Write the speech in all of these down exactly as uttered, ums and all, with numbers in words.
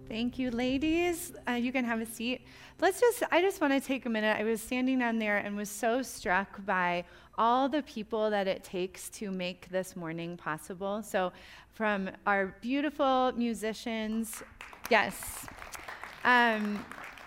Thank you, ladies. Uh, you can have a seat. Let's just, I just want to take a minute. I was standing down there and was so struck by all the people that it takes to make this morning possible. So from our beautiful musicians, yes, um,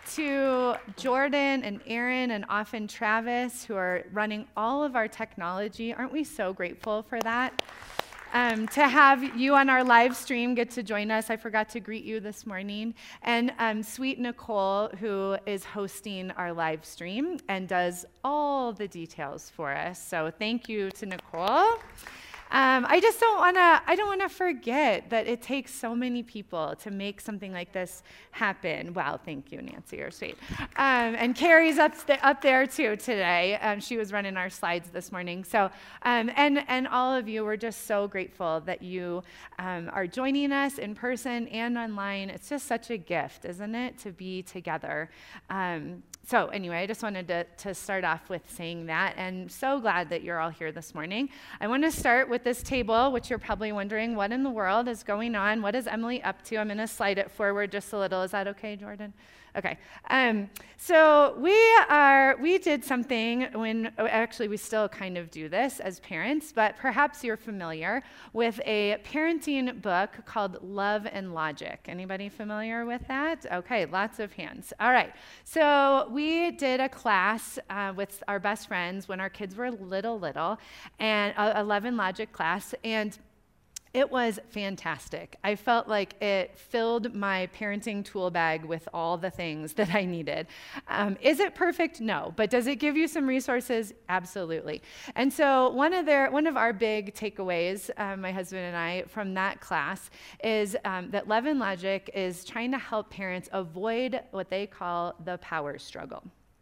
to Jordan and Aaron and often Travis, who are running all of our technology. Aren't we so grateful for that? Um, to have you on our live stream get to join us. I forgot to greet you this morning. And um, sweet Nicole, who is hosting our live stream and does all the details for us. So thank you to Nicole. Um, I just don't want to, I don't want to forget that it takes so many people to make something like this happen. Wow, thank you, Nancy, you're sweet. Um, and Carrie's up, st- up there too today. Um, she was running our slides this morning. So, um, and, and all of you, we're just so grateful that you um, are joining us in person and online. It's just such a gift, isn't it, to be together. Um, So anyway, I just wanted to, to start off with saying that, and so glad that you're all here this morning. I want to start with this table, which you're probably wondering, what in the world is going on? What is Emily up to? I'm going to slide it forward just a little. Is that okay, Jordan? Okay. Um, so we are, we did something when, oh, actually we still kind of do this as parents, but perhaps you're familiar with a parenting book called Love and Logic. Anybody familiar with that? Okay, lots of hands. All right. So we did a class uh, with our best friends when our kids were little, little, and a Love and Logic class, and it was fantastic. I felt like it filled my parenting tool bag with all the things that I needed. Um, is it perfect? No. But does it give you some resources? Absolutely. And so one of their, one of our big takeaways, um, my husband and I, from that class is um, that Love and Logic is trying to help parents avoid what they call the power struggle.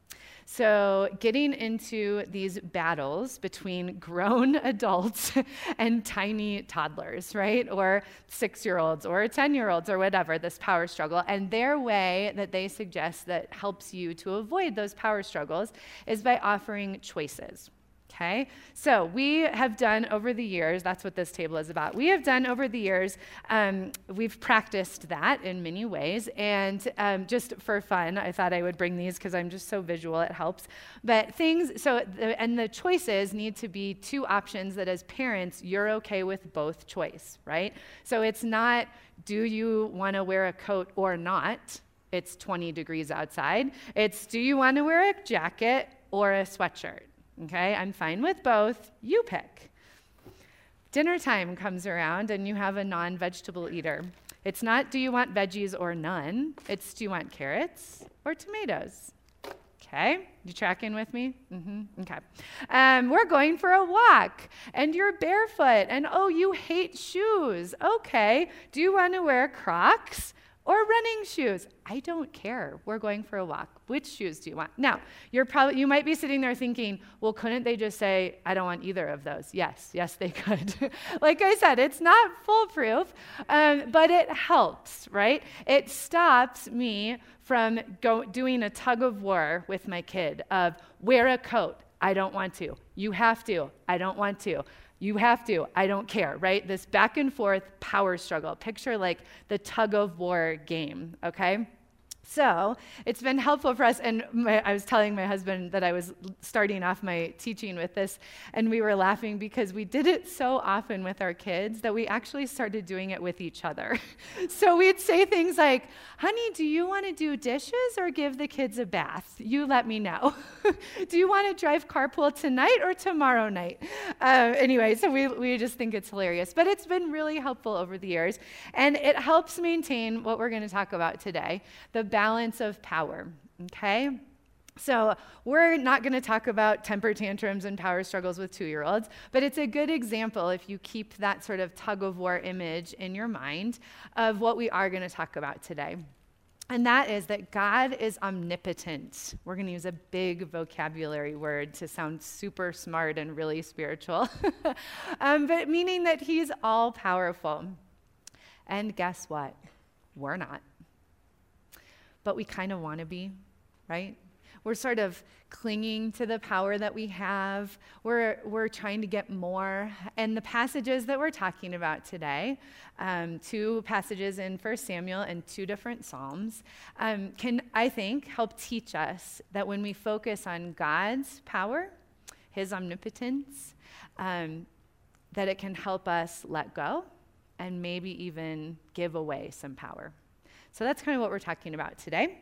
So getting into these battles between grown adults and tiny toddlers, right? Or six-year-olds or ten-year-olds or whatever, this power struggle. And their way that they suggest that helps you to avoid those power struggles is by offering choices. Okay, so we have done over the years, that's what this table is about. We have done over the years, um, we've practiced that in many ways, and um, just for fun, I thought I would bring these because I'm just so visual, it helps. But things, so, the, and the choices need to be two options that as parents, you're okay with both choice, right? So it's not, do you want to wear a coat or not? It's twenty degrees outside. It's, do you want to wear a jacket or a sweatshirt? Okay, I'm fine with both. You pick. Dinner time comes around and you have a non-vegetable eater. It's not, do you want veggies or none? It's, do you want carrots or tomatoes? Okay, you tracking with me? Mm-hmm. Okay. Um, we're going for a walk and you're barefoot and oh, you hate shoes. Okay, do you want to wear Crocs or running shoes? I don't care. We're going for a walk. Which shoes do you want? Now, you're probably you might be sitting there thinking, well, couldn't they just say, I don't want either of those? Yes, yes, they could. Like I said, it's not foolproof, um, but it helps, right? It stops me from go, doing a tug of war with my kid of wear a coat. I don't want to. You have to. I don't want to. You have to, I don't care, right? This back and forth power struggle. Picture like the tug of war game, okay? So it's been helpful for us, and my, I was telling my husband that I was starting off my teaching with this, and we were laughing because we did it so often with our kids that we actually started doing it with each other. So we'd say things like, honey, do you want to do dishes or give the kids a bath? You let me know. Do you want to drive carpool tonight or tomorrow night? Uh, anyway, so we, we just think it's hilarious, but it's been really helpful over the years, and it helps maintain what we're going to talk about today, the balance of power, okay? So we're not going to talk about temper tantrums and power struggles with two-year-olds, but it's a good example if you keep that sort of tug-of-war image in your mind of what we are going to talk about today. And that is that God is omnipotent. We're going to use a big vocabulary word to sound super smart and really spiritual, um, but meaning that he's all-powerful. And guess what? We're not. But we kind of want to be, right? We're sort of clinging to the power that we have. We're, we're trying to get more. And the passages that we're talking about today, um, two passages in First Samuel and two different Psalms, um, can, I think, help teach us that when we focus on God's power, his omnipotence, um, that it can help us let go and maybe even give away some power. So that's kind of what we're talking about today.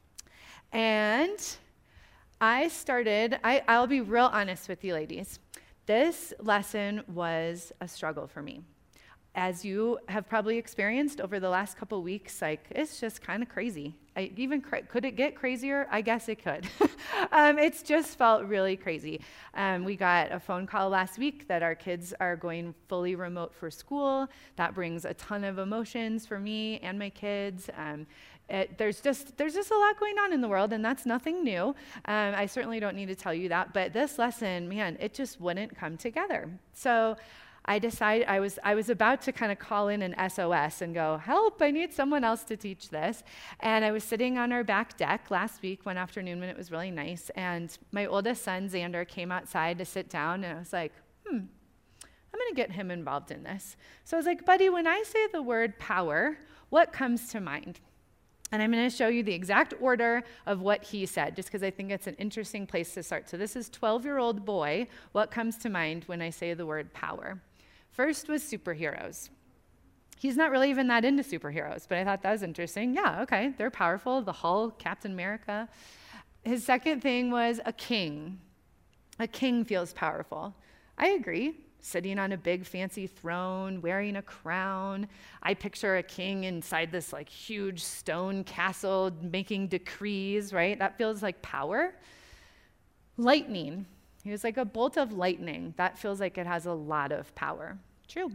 And I started, I, I'll be real honest with you ladies. This lesson was a struggle for me. As you have probably experienced over the last couple weeks, like, it's just kind of crazy. I even cra- could it get crazier? I guess it could. um, it's just felt really crazy. Um, we got a phone call last week that our kids are going fully remote for school. That brings a ton of emotions for me and my kids. Um, It, there's just there's just a lot going on in the world, and that's nothing new. Um, I certainly don't need to tell you that, but this lesson, man, it just wouldn't come together. So I decided I was I was about to kind of call in an S O S and go, help, I need someone else to teach this. And I was sitting on our back deck last week one afternoon when it was really nice, and my oldest son, Xander, came outside to sit down, and I was like, hmm, I'm going to get him involved in this. So I was like, buddy, when I say the word power, what comes to mind? And I'm going to show you the exact order of what he said, just because I think it's an interesting place to start. So this is twelve-year-old boy. What comes to mind when I say the word power? First was superheroes. He's not really even that into superheroes, but I thought that was interesting. Yeah, okay, they're powerful. The Hulk, Captain America. His second thing was a king. A king feels powerful. I agree. Sitting on a big fancy throne, wearing a crown. I picture a king inside this like huge stone castle making decrees, right? That feels like power. Lightning. He was like a bolt of lightning. That feels like it has a lot of power. True.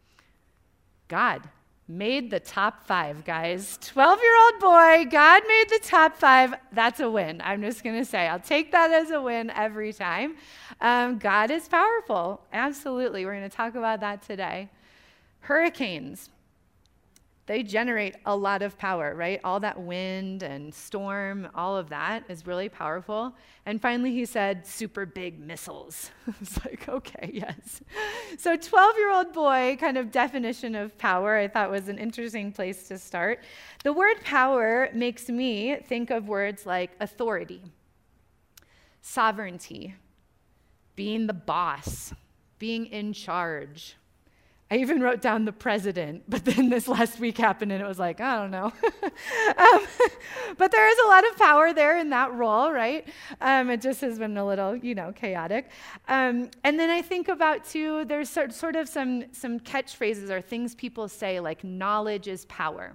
God made the top five, guys. twelve-year-old boy, God made the top five. That's a win. I'm just going to say, I'll take that as a win every time. Um, God is powerful. Absolutely. We're going to talk about that today. Hurricanes. They generate a lot of power, right? All that wind and storm, all of that is really powerful. And finally, he said, super big missiles. It's like, okay, yes. So twelve-year-old boy kind of definition of power I thought was an interesting place to start. The word power makes me think of words like authority, sovereignty, being the boss, being in charge. I even wrote down the president, but then this last week happened and it was like, I don't know. um, but there is a lot of power there in that role, right? Um, it just has been a little, you know, chaotic. Um, and then I think about, too, there's sort, sort of some, some catchphrases or things people say like knowledge is power.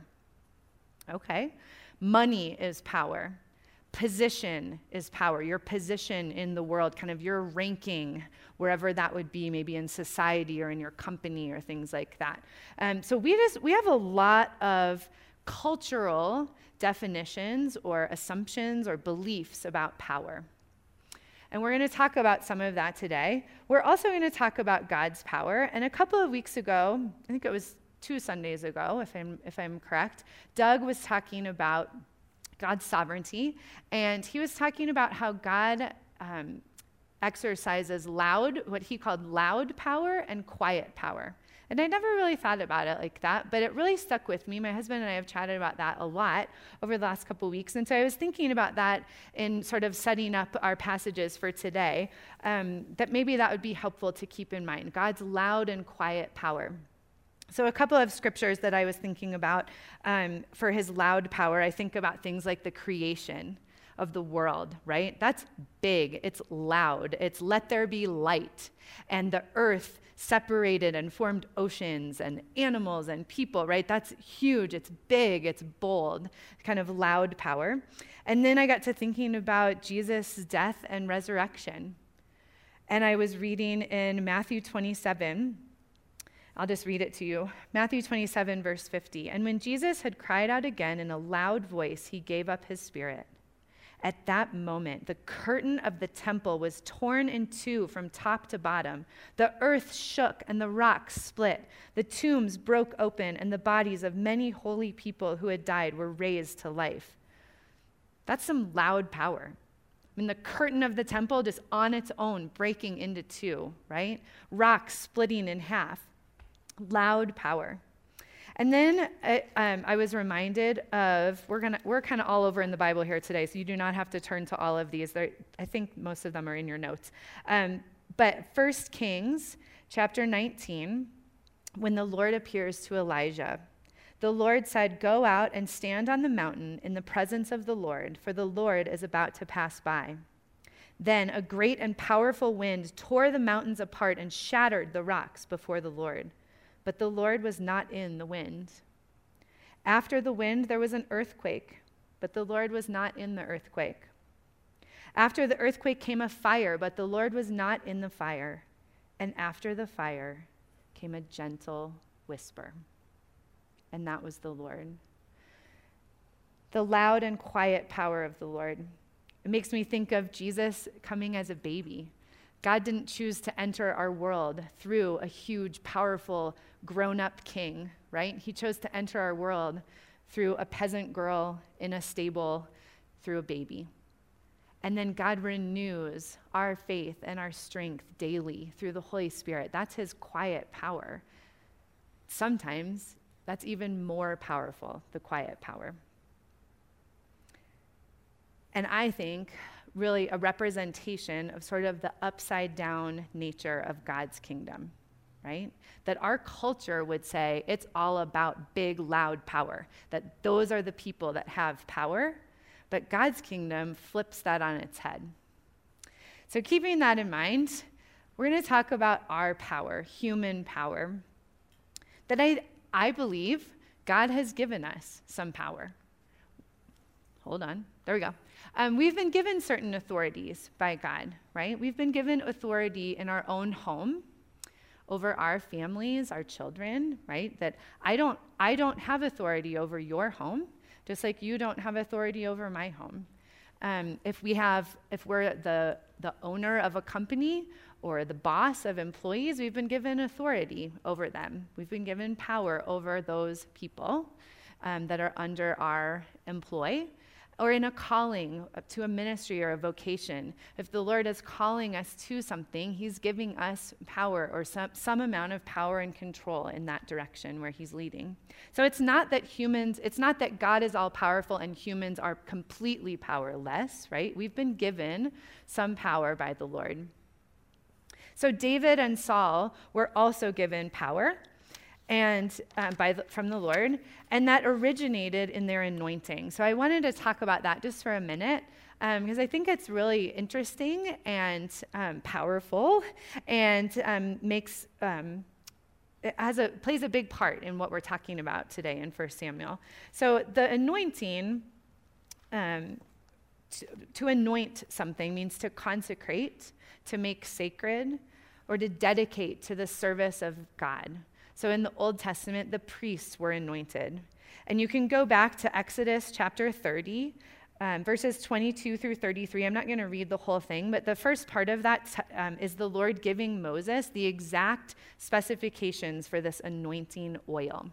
Okay. Money is power. Position is power, your position in the world, kind of your ranking, wherever that would be, maybe in society or in your company or things like that. Um, so we just we have a lot of cultural definitions or assumptions or beliefs about power. And we're going to talk about some of that today. We're also going to talk about God's power. And a couple of weeks ago, I think it was two Sundays ago, if I'm if I'm correct, Doug was talking about God's sovereignty, and he was talking about how God um, exercises loud, what he called loud power and quiet power. And I never really thought about it like that, but it really stuck with me. My husband and I have chatted about that a lot over the last couple weeks, and so I was thinking about that in sort of setting up our passages for today, um, that maybe that would be helpful to keep in mind, God's loud and quiet power. So a couple of scriptures that I was thinking about um, for his loud power, I think about things like the creation of the world, right? That's big. It's loud. It's let there be light. And the earth separated and formed oceans and animals and people, right? That's huge. It's big. It's bold, kind of loud power. And then I got to thinking about Jesus' death and resurrection. And I was reading in Matthew twenty-seven. I'll just read it to you. Matthew twenty-seven, verse fifty. And when Jesus had cried out again in a loud voice, he gave up his spirit. At that moment, the curtain of the temple was torn in two from top to bottom. The earth shook and the rocks split. The tombs broke open and the bodies of many holy people who had died were raised to life. That's some loud power. mean, the curtain of the temple just on its own breaking into two, right? Rocks splitting in half. Loud power. And then I, um, I was reminded of, we're gonna we're kind of all over in the Bible here today, so you do not have to turn to all of these. They're, I think most of them are in your notes. Um, but First Kings chapter nineteen, when the Lord appears to Elijah, the Lord said, "Go out and stand on the mountain in the presence of the Lord, for the Lord is about to pass by." Then a great and powerful wind tore the mountains apart and shattered the rocks before the Lord. But the Lord was not in the wind. After the wind, there was an earthquake, but the Lord was not in the earthquake. After the earthquake came a fire, but the Lord was not in the fire. And after the fire came a gentle whisper. And that was the Lord. The loud and quiet power of the Lord. It makes me think of Jesus coming as a baby. God didn't choose to enter our world through a huge, powerful, grown-up king, right? He chose to enter our world through a peasant girl in a stable, through a baby. And then God renews our faith and our strength daily through the Holy Spirit. That's his quiet power. Sometimes that's even more powerful, the quiet power. And I think really a representation of sort of the upside down nature of God's kingdom, right? That our culture would say it's all about big, loud power, that those are the people that have power, but God's kingdom flips that on its head. So keeping that in mind, we're going to talk about our power, human power, that I, I believe God has given us some power. Hold on, there we go. Um, we've been given certain authorities by God, right? We've been given authority in our own home over our families, our children, right? That I don't, I don't have authority over your home, just like you don't have authority over my home. Um, if we have, if we're the, the owner of a company or the boss of employees, we've been given authority over them. We've been given power over those people um, that are under our employ. Or in a calling to a ministry or a vocation. If the Lord is calling us to something, he's giving us power or some, some amount of power and control in that direction where he's leading. So it's not that humans, it's not that God is all powerful and humans are completely powerless, right? We've been given some power by the Lord. So David and Saul were also given power. And uh, by the, from the Lord, and that originated in their anointing. So I wanted to talk about that just for a minute, um, because I think it's really interesting and um, powerful, and um, makes um, it has a plays a big part in what we're talking about today in First Samuel. So the anointing, um, to, to anoint something means to consecrate, to make sacred, or to dedicate to the service of God. So in the Old Testament, the priests were anointed. And you can go back to Exodus chapter thirty, um, verses twenty-two through thirty-three. I'm not going to read the whole thing, but the first part of that t- um, is the Lord giving Moses the exact specifications for this anointing oil.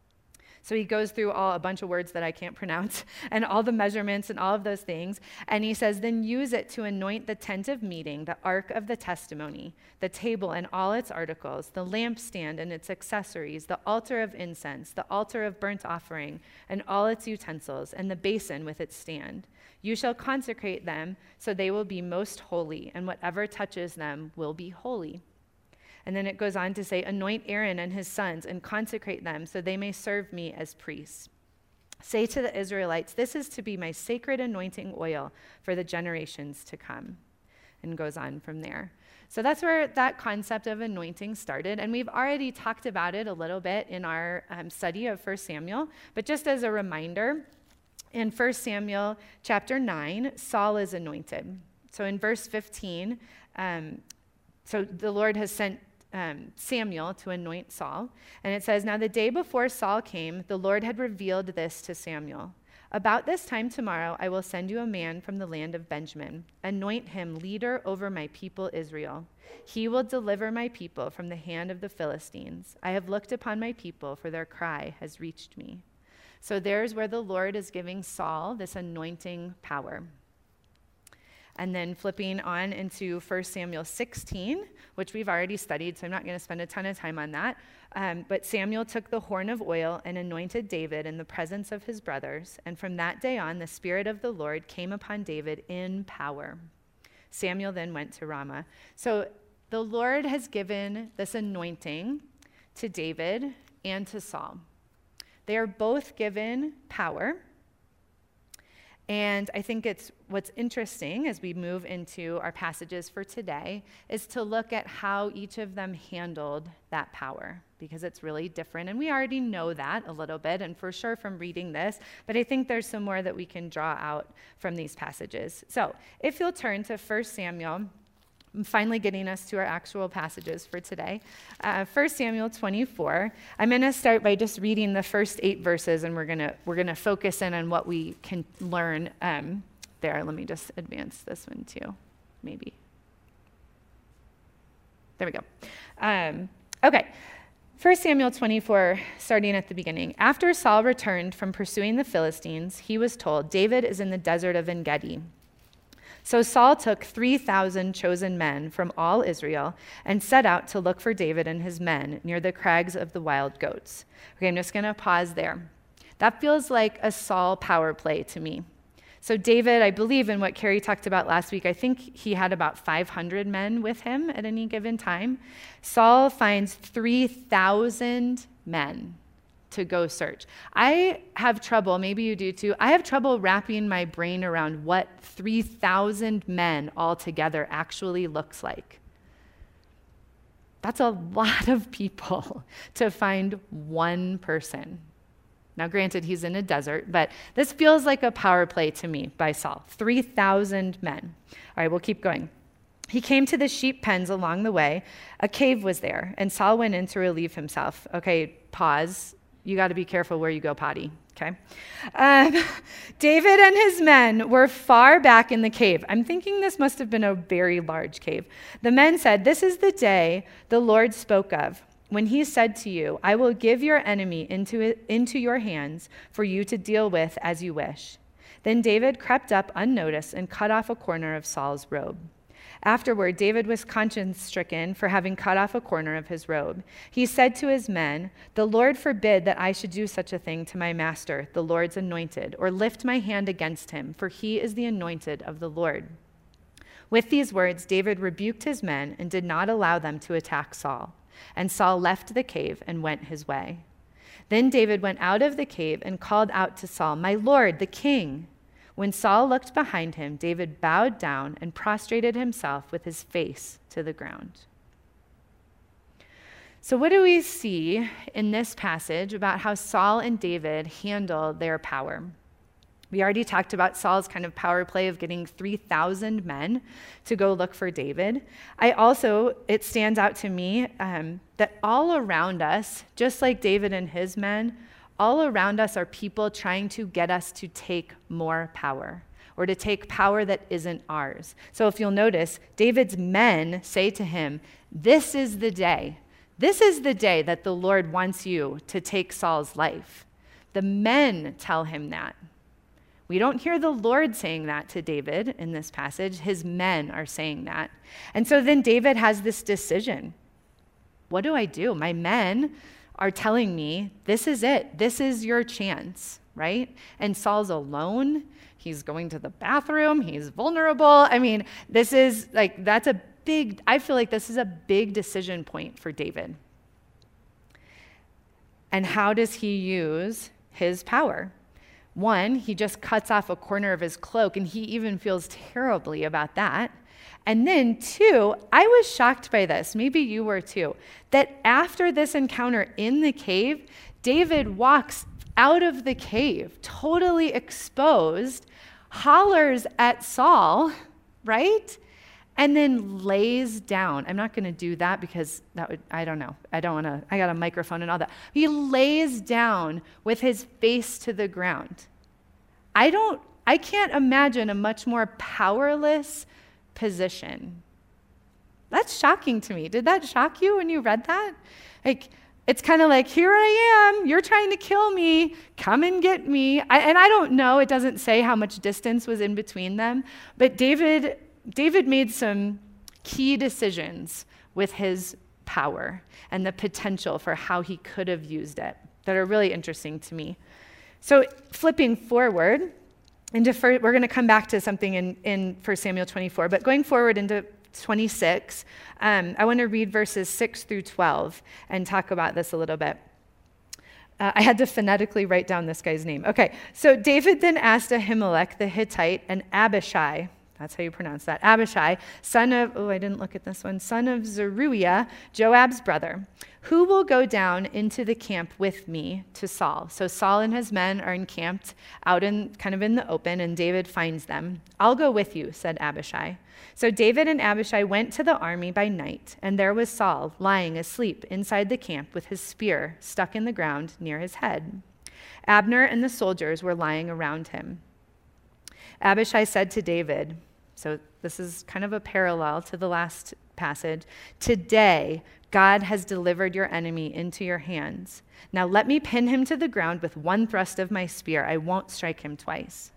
So he goes through all a bunch of words that I can't pronounce and all the measurements and all of those things. And he says, then use it to anoint the tent of meeting, the ark of the testimony, the table and all its articles, the lampstand and its accessories, the altar of incense, the altar of burnt offering and all its utensils, and the basin with its stand. You shall consecrate them so they will be most holy, and whatever touches them will be holy. And then it goes on to say, anoint Aaron and his sons and consecrate them so they may serve me as priests. Say to the Israelites, this is to be my sacred anointing oil for the generations to come. And goes on from there. So that's where that concept of anointing started. And we've already talked about it a little bit in our um, study of First Samuel. But just as a reminder, in First Samuel chapter nine, Saul is anointed. So in verse fifteen, um, so the Lord has sent Um, Samuel to anoint Saul. And it says, now the day before Saul came, the Lord had revealed this to Samuel. About this time tomorrow, I will send you a man from the land of Benjamin. Anoint him leader over my people Israel. He will deliver my people from the hand of the Philistines. I have looked upon my people, for their cry has reached me. So there's where the Lord is giving Saul this anointing power. And then flipping on into First Samuel sixteen, which we've already studied, so I'm not going to spend a ton of time on that. Um, but Samuel took the horn of oil and anointed David in the presence of his brothers. And from that day on, the Spirit of the Lord came upon David in power. Samuel then went to Ramah. So the Lord has given this anointing to David and to Saul. They are both given power. And I think it's what's interesting as we move into our passages for today is to look at how each of them handled that power, because it's really different. And we already know that a little bit, and for sure from reading this, but I think there's some more that we can draw out from these passages. So if you'll turn to First Samuel, I'm finally getting us to our actual passages for today. Uh, First Samuel twenty-four. I'm going to start by just reading the first eight verses, and we're going to we're going to focus in on what we can learn um, there. Let me just advance this one too, maybe. There we go. Um, okay. First Samuel twenty-four, starting at the beginning. After Saul returned from pursuing the Philistines, he was told, David is in the desert of En-Gedi. So Saul took three thousand chosen men from all Israel and set out to look for David and his men near the crags of the wild goats. Okay, I'm just going to pause there. That feels like a Saul power play to me. So David, I believe in what Carrie talked about last week, I think he had about five hundred men with him at any given time. Saul finds three thousand men to go search. I have trouble, maybe you do too, I have trouble wrapping my brain around what three thousand men altogether actually looks like. That's a lot of people to find one person. Now, granted, he's in a desert, but this feels like a power play to me by Saul. three thousand men. All right, we'll keep going. He came to the sheep pens along the way. A cave was there, and Saul went in to relieve himself. Okay, pause. You got to be careful where you go potty, okay? Um, David and his men were far back in the cave. I'm thinking this must have been a very large cave. The men said, this is the day the Lord spoke of, when he said to you, I will give your enemy into, it, into your hands for you to deal with as you wish. Then David crept up unnoticed and cut off a corner of Saul's robe. Afterward, David was conscience-stricken for having cut off a corner of his robe. He said to his men, the Lord forbid that I should do such a thing to my master, the Lord's anointed, or lift my hand against him, for he is the anointed of the Lord. With these words, David rebuked his men and did not allow them to attack Saul. And Saul left the cave and went his way. Then David went out of the cave and called out to Saul, my Lord, the king. When Saul looked behind him, David bowed down and prostrated himself with his face to the ground. So what do we see in this passage about how Saul and David handle their power? We already talked about Saul's kind of power play of getting three thousand men to go look for David. I also, it stands out to me um, that all around us, just like David and his men, all around us are people trying to get us to take more power or to take power that isn't ours. So if you'll notice, David's men say to him, this is the day. This is the day that the Lord wants you to take Saul's life. The men tell him that. We don't hear the Lord saying that to David in this passage. His men are saying that. And so then David has this decision. What do I do? My men are telling me, this is it. This is your chance, right? And Saul's alone. He's going to the bathroom. He's vulnerable. I mean, this is like, that's a big, I feel like this is a big decision point for David. And how does he use his power? One, he just cuts off a corner of his cloak, and he even feels terribly about that. And then two, I was shocked by this, maybe you were too, that after this encounter in the cave, David walks out of the cave, totally exposed, hollers at Saul, right? And then lays down. I'm not going to do that because that would, I don't know. I don't want to, I got a microphone and all that. He lays down with his face to the ground. I don't, I can't imagine a much more powerless position. That's shocking to me. Did that shock you when you read that? Like, it's kind of like, here I am, you're trying to kill me, come and get me. I, and I don't know, it doesn't say how much distance was in between them, but David David made some key decisions with his power and the potential for how he could have used it that are really interesting to me. So flipping forward, into fir- we're going to come back to something in, in First Samuel twenty-four, but going forward into twenty-six, um, I want to read verses six through twelve and talk about this a little bit. Uh, I had to phonetically write down this guy's name. Okay, so David then asked Ahimelech the Hittite and Abishai, that's how you pronounce that, Abishai, son of, oh, I didn't look at this one, son of Zeruiah, Joab's brother, who will go down into the camp with me to Saul? So Saul and his men are encamped out in kind of in the open, and David finds them. I'll go with you, said Abishai. So David and Abishai went to the army by night, and there was Saul lying asleep inside the camp with his spear stuck in the ground near his head. Abner and the soldiers were lying around him. Abishai said to David, so this is kind of a parallel to the last passage, today God has delivered your enemy into your hands. Now let me pin him to the ground with one thrust of my spear. I won't strike him twice.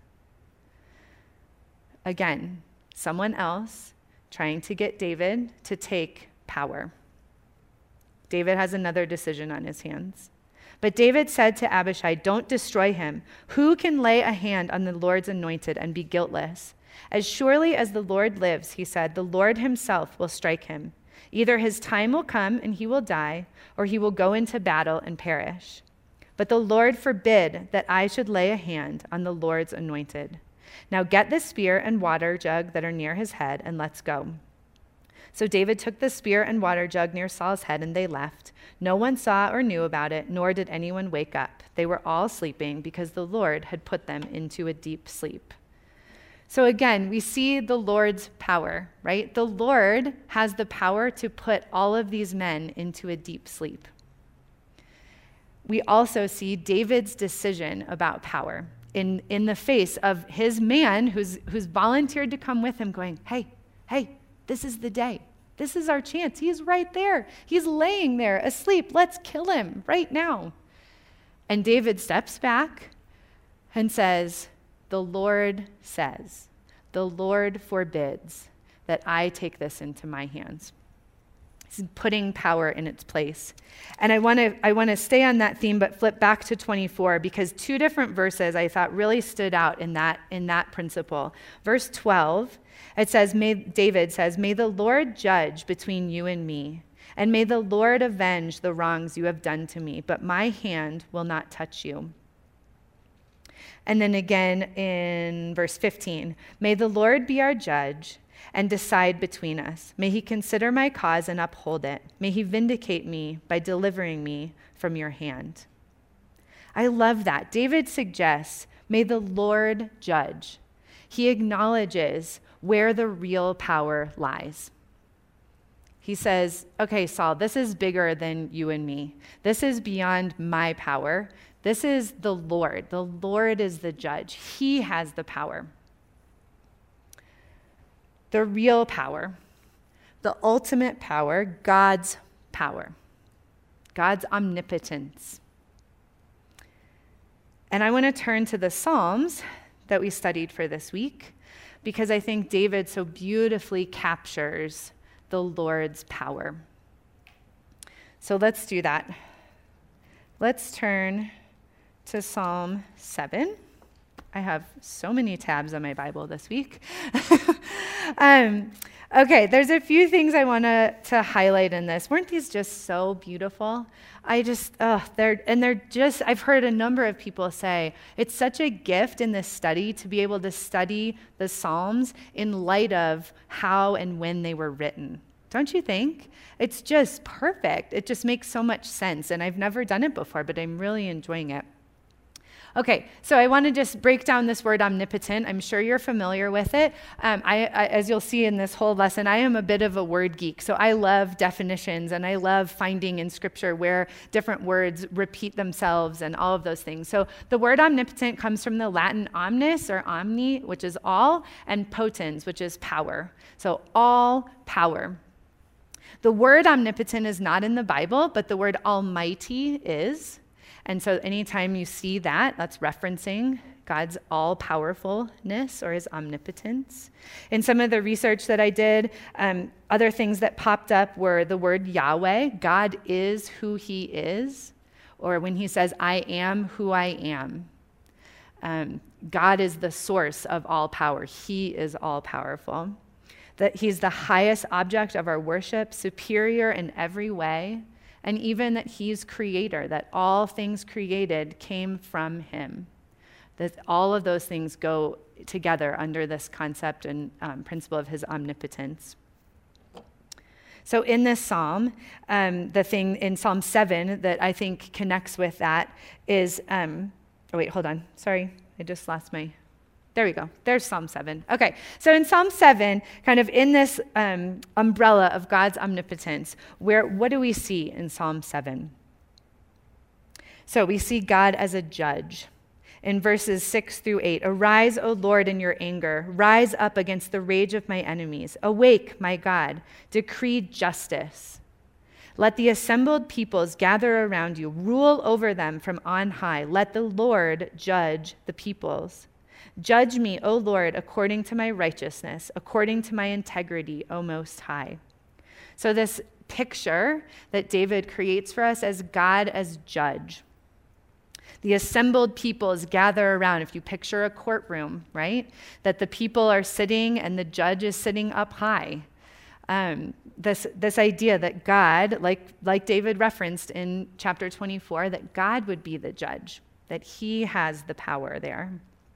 Again, someone else trying to get David to take power. David has another decision on his hands. But David said to Abishai, don't destroy him. Who can lay a hand on the Lord's anointed and be guiltless? As surely as the Lord lives, he said, the Lord himself will strike him. Either his time will come and he will die, or he will go into battle and perish. But the Lord forbid that I should lay a hand on the Lord's anointed. Now get the spear and water jug that are near his head, and let's go. So David took the spear and water jug near Saul's head, and they left. No one saw or knew about it, nor did anyone wake up. They were all sleeping because the Lord had put them into a deep sleep. So again, we see the Lord's power, right? The Lord has the power to put all of these men into a deep sleep. We also see David's decision about power in, in the face of his man who's, who's volunteered to come with him going, hey, hey, this is the day. This is our chance. He's right there. He's laying there asleep. Let's kill him right now. And David steps back and says, the Lord says, the Lord forbids that I take this into my hands. He's putting power in its place. And I want to I want to stay on that theme, but flip back to twenty-four, because two different verses I thought really stood out in that in that principle. Verse twelve, it says, may, David says, may the Lord judge between you and me, and may the Lord avenge the wrongs you have done to me, but my hand will not touch you. And then again in verse fifteen, may the Lord be our judge and decide between us. May he consider my cause and uphold it. May he vindicate me by delivering me from your hand. I love that. David suggests, may the Lord judge. He acknowledges where the real power lies. He says, okay, Saul, this is bigger than you and me. This is beyond my power. This is the Lord. The Lord is the judge. He has the power. The real power, the ultimate power, God's power, God's omnipotence. And I want to turn to the Psalms that we studied for this week, because I think David so beautifully captures the Lord's power. So let's do that. Let's turn to Psalm seven. I have so many tabs on my Bible this week. um, okay, there's a few things I want to to highlight in this. Weren't these just so beautiful? I just, oh, they're, and they're just, I've heard a number of people say, it's such a gift in this study to be able to study the Psalms in light of how and when they were written. Don't you think? It's just perfect. It just makes so much sense, and I've never done it before, but I'm really enjoying it. Okay, so I want to just break down this word omnipotent. I'm sure you're familiar with it. Um, I, I, as you'll see in this whole lesson, I am a bit of a word geek. So I love definitions, and I love finding in Scripture where different words repeat themselves and all of those things. So the word omnipotent comes from the Latin omnis or omni, which is all, and potens, which is power. So all power. The word omnipotent is not in the Bible, but the word almighty is. And so anytime you see that, that's referencing God's all-powerfulness or his omnipotence. In some of the research that I did, um, other things that popped up were the word Yahweh. God is who he is. Or when he says, I am who I am. Um, God is the source of all power. He is all-powerful. That he's the highest object of our worship, superior in every way, and even that he's creator, that all things created came from him. That all of those things go together under this concept and um, principle of his omnipotence. So in this psalm, um, the thing in Psalm seven that I think connects with that is, um, oh wait, hold on, sorry, I just lost my, there we go, there's Psalm seven. Okay, so in Psalm seven, kind of in this um, umbrella of God's omnipotence, where what do we see in Psalm seven? So we see God as a judge. In verses six through eight, arise, O Lord, in your anger. Rise up against the rage of my enemies. Awake, my God. Decree justice. Let the assembled peoples gather around you. Rule over them from on high. Let the Lord judge the peoples. Judge me, O Lord, according to my righteousness, according to my integrity, O Most High. So this picture that David creates for us as God as judge. The assembled peoples gather around. If you picture a courtroom, right? That the people are sitting and the judge is sitting up high. Um, this, this idea that God, like, like David referenced in chapter twenty-four, that God would be the judge, that he has the power there.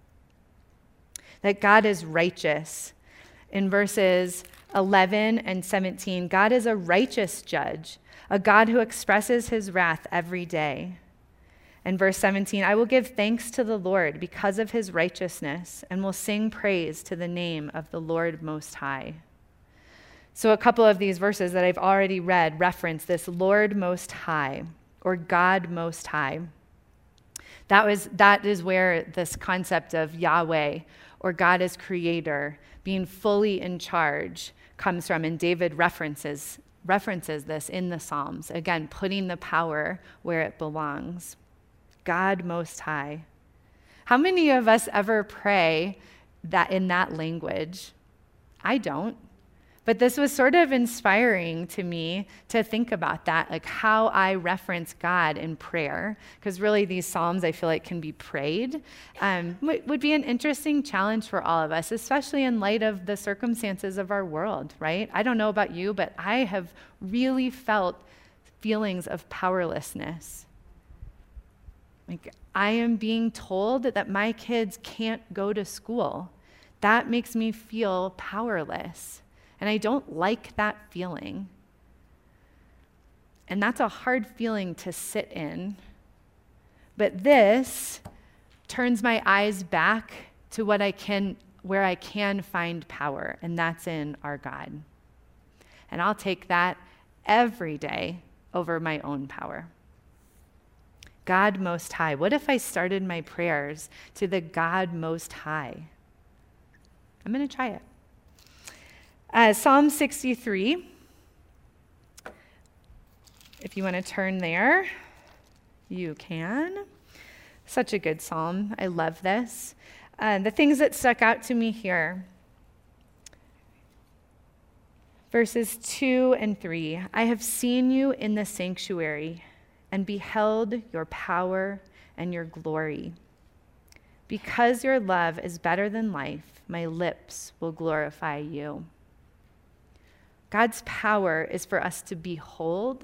That God is righteous. In verses eleven and seventeen, God is a righteous judge, a God who expresses his wrath every day. In verse seventeen, I will give thanks to the Lord because of his righteousness and will sing praise to the name of the Lord Most High. So a couple of these verses that I've already read reference this Lord Most High or God Most High. That was that is where this concept of Yahweh or God as creator, being fully in charge, comes from. And David references references this in the Psalms. Again, putting the power where it belongs. God Most High. How many of us ever pray that in that language? I don't. But this was sort of inspiring to me to think about that, like how I reference God in prayer, because really these Psalms I feel like can be prayed, um, would be an interesting challenge for all of us, especially in light of the circumstances of our world, right? I don't know about you, but I have really felt feelings of powerlessness. Like, I am being told that my kids can't go to school. That makes me feel powerless. And I don't like that feeling. And that's a hard feeling to sit in. But this turns my eyes back to what I can, where I can find power, and that's in our God. And I'll take that every day over my own power. God Most High. What if I started my prayers to the God Most High? I'm going to try it. Uh, Psalm sixty-three. If you want to turn there, you can. Such a good psalm. I love this. Uh, the things that stuck out to me here. Verses two and three. I have seen you in the sanctuary and beheld your power and your glory. Because your love is better than life, my lips will glorify you. God's power is for us to behold,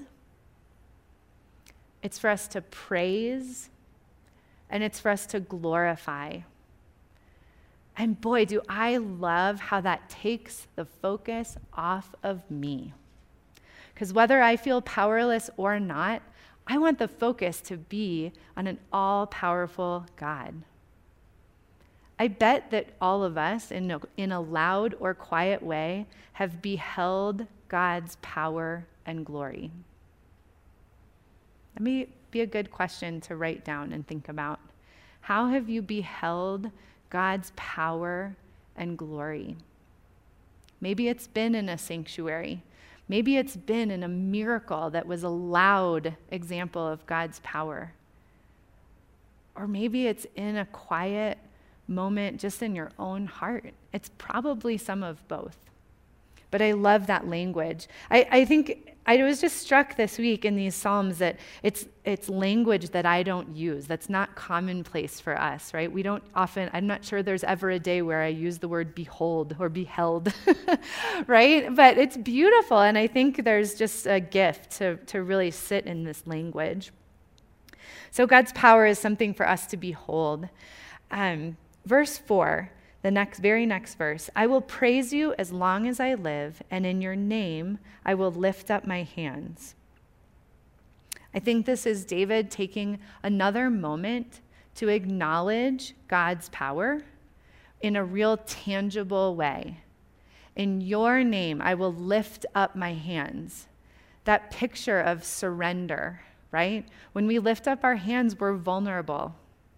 it's for us to praise, and it's for us to glorify. And boy, do I love how that takes the focus off of me. Because whether I feel powerless or not, I want the focus to be on an all-powerful God. I bet that all of us, in a, in a loud or quiet way, have beheld God's power and glory. That may be a good question to write down and think about. How have you beheld God's power and glory? Maybe it's been in a sanctuary. Maybe it's been in a miracle that was a loud example of God's power. Or maybe it's in a quiet moment just in your own heart? It's probably some of both. But I love that language. I, I think I was just struck this week in these Psalms that it's it's language that I don't use. That's not commonplace for us, right? We don't often, I'm not sure there's ever a day where I use the word behold or beheld, right? But it's beautiful, and I think there's just a gift to, to really sit in this language. So God's power is something for us to behold. Um, verse four, the next, very next verse, I will praise you as long as I live, and in your name I will lift up my hands. I think this is David taking another moment to acknowledge God's power in a real tangible way. In your name I will lift up my hands. That picture of surrender, right? When we lift up our hands, we're vulnerable.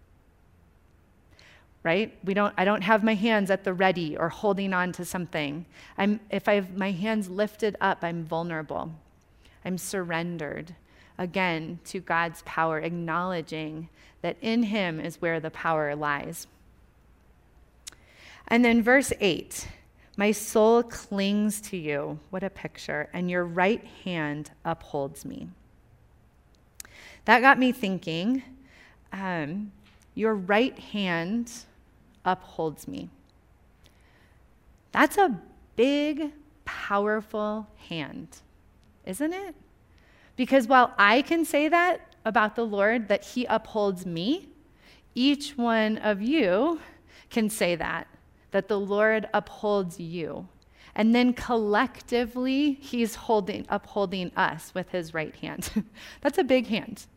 Right? We don't, I don't have my hands at the ready or holding on to something. I'm, if I have my hands lifted up, I'm vulnerable. I'm surrendered, again, to God's power, acknowledging that in him is where the power lies. And then verse eight, my soul clings to you. What a picture. And your right hand upholds me. That got me thinking, um, your right hand upholds me. That's a big, powerful hand, isn't it? Because while I can say that about the Lord, that he upholds me, each one of you can say that, that the Lord upholds you. And then collectively, he's holding, upholding us with his right hand. That's a big hand.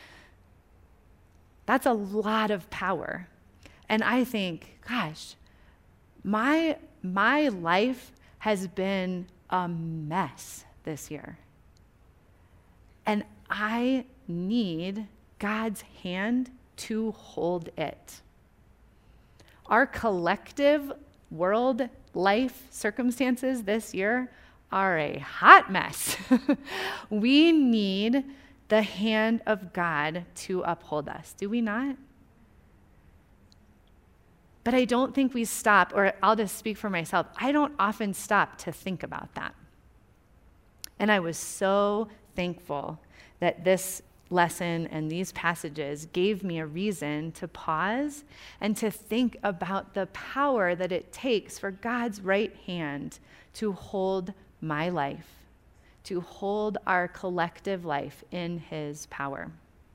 That's a lot of power. And I think, gosh, my, my life has been a mess this year. And I need God's hand to hold it. Our collective world, life, circumstances this year are a hot mess. We need the hand of God to uphold us, do we not? But I don't think we stop, or I'll just speak for myself, I don't often stop to think about that. And I was so thankful that this lesson and these passages gave me a reason to pause and to think about the power that it takes for God's right hand to hold my life, to hold our collective life in his power.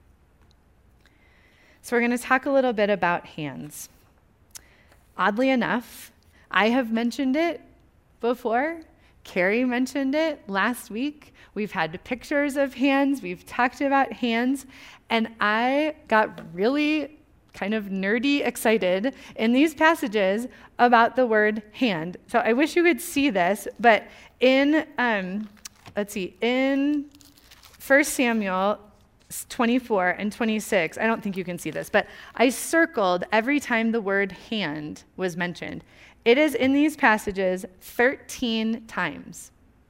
So we're going to talk a little bit about hands. Oddly enough, I have mentioned it before. Carrie mentioned it last week. We've had pictures of hands. We've talked about hands. And I got really kind of nerdy excited in these passages about the word hand. So I wish you could see this, but in, um, let's see, in First Samuel twenty-four and twenty-six, I don't think you can see this, but I circled every time the word hand was mentioned. It is in these passages thirteen times.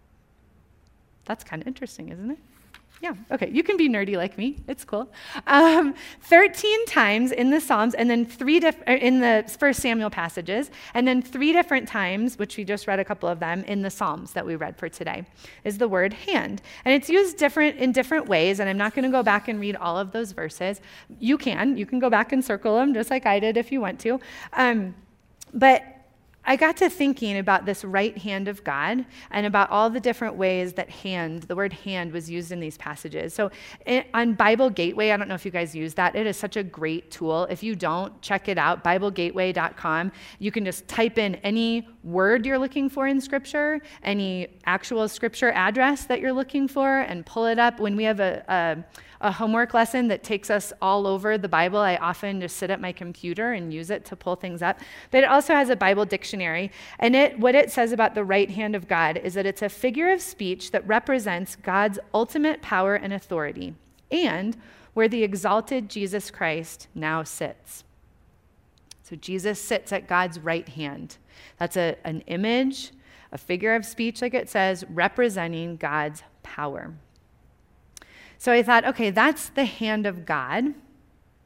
That's kind of interesting, isn't it? Yeah, okay, you can be nerdy like me. It's cool. Um, thirteen times in the Psalms, and then three diff- in the First Samuel passages, and then three different times, which we just read a couple of them, in the Psalms that we read for today, is the word hand. And it's used different in different ways, and I'm not going to go back and read all of those verses. You can. You can go back and circle them, just like I did if you want to. Um, but I got to thinking about this right hand of God and about all the different ways that hand, the word hand, was used in these passages. So it, on Bible Gateway, I don't know if you guys use that. It is such a great tool. If you don't, check it out, bible gateway dot com. You can just type in any word you're looking for in Scripture, any actual Scripture address that you're looking for, and pull it up. When we have a, a a homework lesson that takes us all over the Bible, I often just sit at my computer and use it to pull things up. But it also has a Bible dictionary. And it, what it says about the right hand of God is that it's a figure of speech that represents God's ultimate power and authority, and where the exalted Jesus Christ now sits. So Jesus sits at God's right hand. That's a, an image, a figure of speech, like it says, representing God's power. So I thought, okay, that's the hand of God.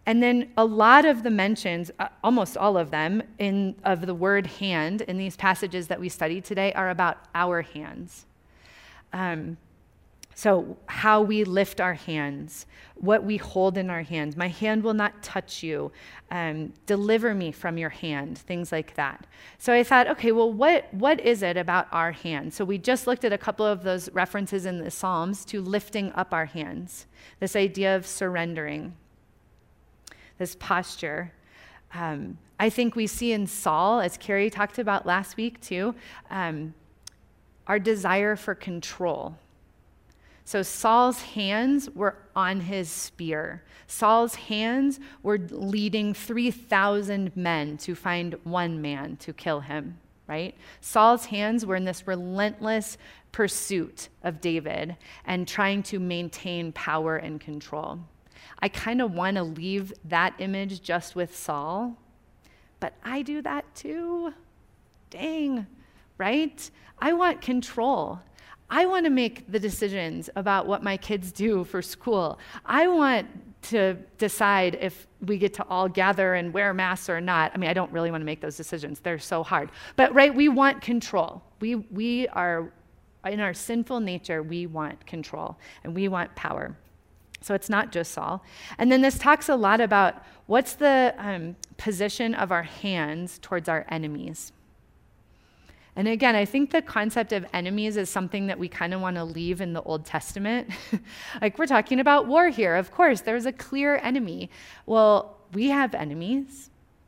And then a lot of the mentions, uh, almost all of them, in of the word hand in these passages that we studied today are about our hands. Um, so how we lift our hands, what we hold in our hands. My hand will not touch you. Um, deliver me from your hand, things like that. So I thought, okay, well, what what is it about our hands? So we just looked at a couple of those references in the Psalms to lifting up our hands, this idea of surrendering. This posture. Um, I think we see in Saul, as Carrie talked about last week too, um, our desire for control. So Saul's hands were on his spear. Saul's hands were leading three thousand men to find one man to kill him, right? Saul's hands were in this relentless pursuit of David and trying to maintain power and control. I kind of want to leave that image just with Saul, but I do that too. Dang, right? I want control. I want to make the decisions about what my kids do for school. I want to decide if we get to all gather and wear masks or not. I mean, I don't really want to make those decisions. They're so hard. But right, we want control. We we are, in our sinful nature, we want control and we want power. So it's not just Saul. And then this talks a lot about what's the um, position of our hands towards our enemies. And again, I think the concept of enemies is something that we kind of want to leave in the Old Testament. Like, we're talking about war here. Of course, there's a clear enemy. Well, we have enemies.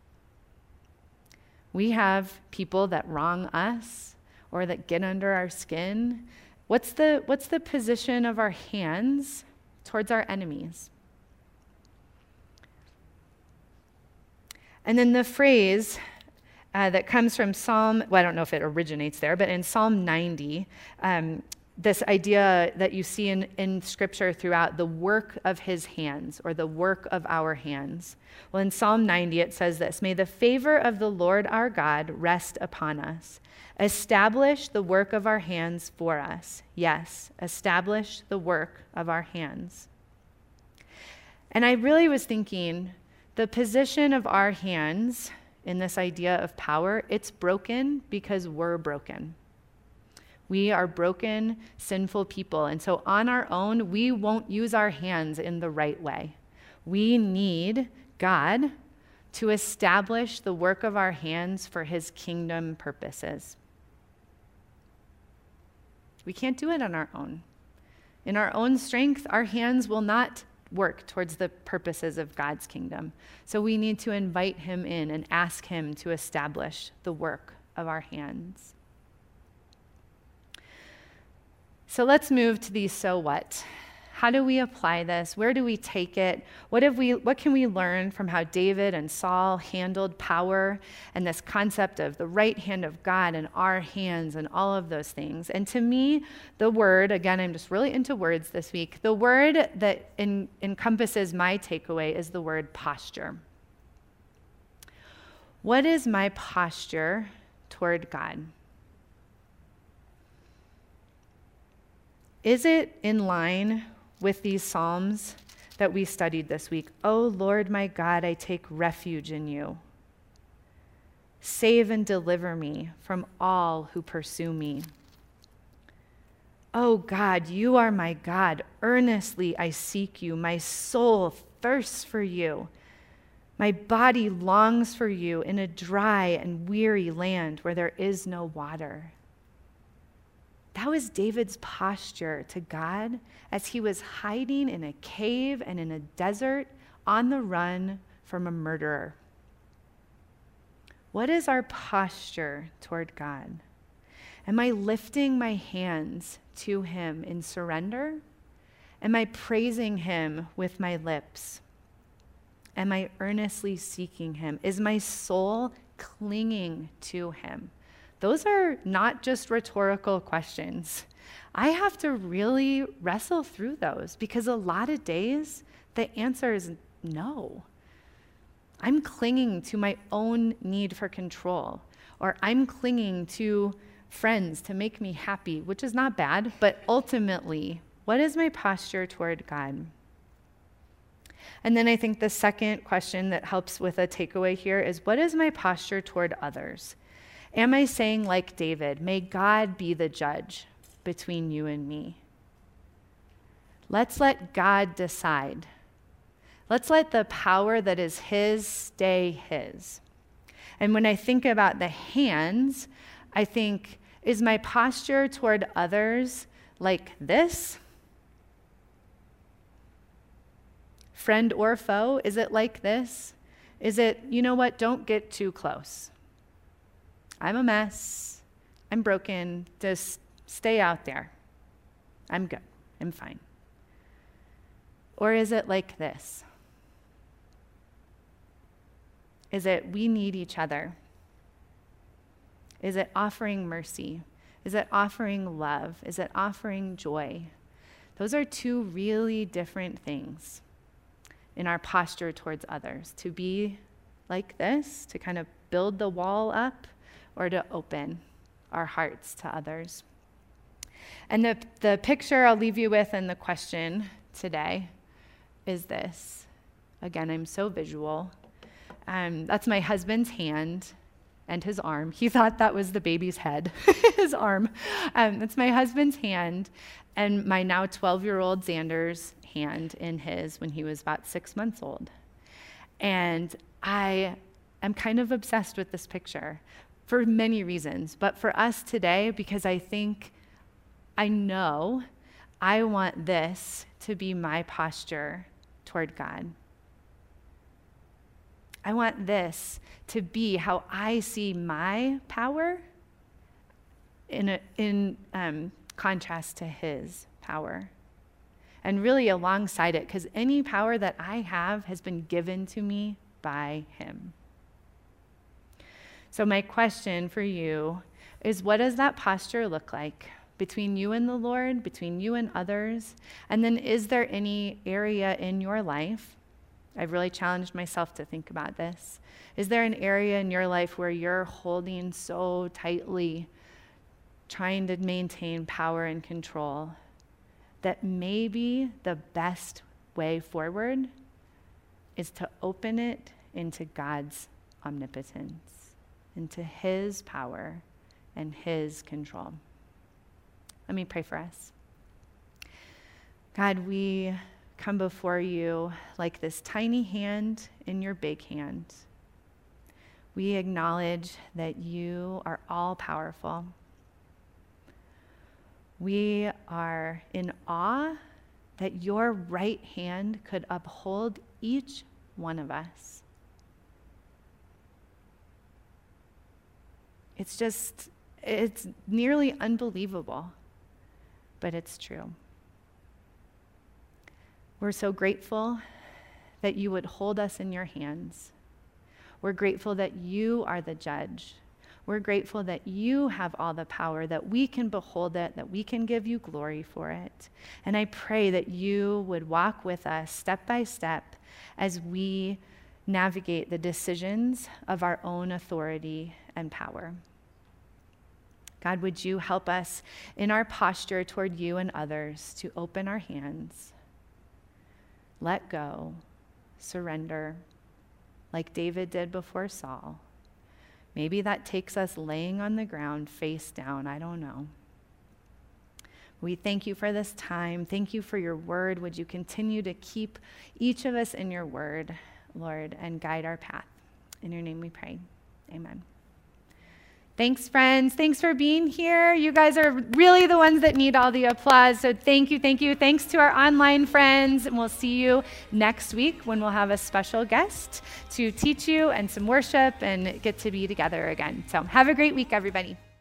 We have people that wrong us or that get under our skin. What's the, what's the position of our hands towards our enemies? And then the phrase uh, that comes from Psalm, well, I don't know if it originates there, but in Psalm ninety, um, this idea that you see in, in Scripture throughout, the work of his hands, or the work of our hands. Well, in Psalm ninety, it says this: "May the favor of the Lord our God rest upon us. Establish the work of our hands for us." Yes, establish the work of our hands. And I really was thinking, the position of our hands in this idea of power, it's broken because we're broken. We are broken, sinful people. And so on our own, we won't use our hands in the right way. We need God to establish the work of our hands for his kingdom purposes. We can't do it on our own. In our own strength, our hands will not work towards the purposes of God's kingdom. So we need to invite him in and ask him to establish the work of our hands. So let's move to the so what. How do we apply this? Where do we take it? What have we? What can we learn from how David and Saul handled power and this concept of the right hand of God and our hands and all of those things? And to me, the word, again, I'm just really into words this week, the word that in, encompasses my takeaway is the word posture. What is my posture toward God? Is it in line with these Psalms that we studied this week? "Oh Lord my God, I take refuge in you. Save and deliver me from all who pursue me. Oh God, you are my God. Earnestly I seek you. My soul thirsts for you. My body longs for you in a dry and weary land where there is no water." That was David's posture to God as he was hiding in a cave and in a desert on the run from a murderer. What is our posture toward God? Am I lifting my hands to him in surrender? Am I praising him with my lips? Am I earnestly seeking him? Is my soul clinging to him? Those are not just rhetorical questions. I have to really wrestle through those because a lot of days the answer is no. I'm clinging to my own need for control, or I'm clinging to friends to make me happy, which is not bad, but ultimately, what is my posture toward God? And then I think the second question that helps with a takeaway here is, what is my posture toward others? Am I saying, like David, may God be the judge between you and me? Let's let God decide. Let's let the power that is his stay his. And when I think about the hands, I think, is my posture toward others like this? Friend or foe, is it like this? Is it, you know what, don't get too close. I'm a mess. I'm broken. Just stay out there. I'm good. I'm fine. Or is it like this? Is it we need each other? Is it offering mercy? Is it offering love? Is it offering joy? Those are two really different things in our posture towards others. To be like this, to kind of build the wall up, or to open our hearts to others. And the, the picture I'll leave you with and the question today is this. Again, I'm so visual. Um, that's my husband's hand and his arm. He thought that was the baby's head, his arm. Um, that's my husband's hand and my now twelve-year-old Xander's hand in his when he was about six months old. And I am kind of obsessed with this picture for many reasons, but for us today, because I think, I know I want this to be my posture toward God. I want this to be how I see my power in, a, in um, contrast to his power. And really alongside it, because any power that I have has been given to me by him. So my question for you is, what does that posture look like between you and the Lord, between you and others? And then is there any area in your life, I've really challenged myself to think about this, is there an area in your life where you're holding so tightly, trying to maintain power and control, that maybe the best way forward is to open it into God's omnipotence, into his power and his control? Let me pray for us. God, we come before you like this tiny hand in your big hand. We acknowledge that you are all powerful. We are in awe that your right hand could uphold each one of us. It's just, it's nearly unbelievable, but it's true. We're so grateful that you would hold us in your hands. We're grateful that you are the judge. We're grateful that you have all the power, that we can behold it, that we can give you glory for it. And I pray that you would walk with us step by step as we navigate the decisions of our own authority and power. God, would you help us in our posture toward you and others to open our hands, let go, surrender, like David did before Saul. Maybe that takes us laying on the ground face down. I don't know. We thank you for this time. Thank you for your word. Would you continue to keep each of us in your word, Lord, and guide our path. In your name we pray. Amen. Thanks, friends. Thanks for being here. You guys are really the ones that need all the applause. So thank you, thank you. Thanks to our online friends. And we'll see you next week when we'll have a special guest to teach you and some worship and get to be together again. So have a great week, everybody.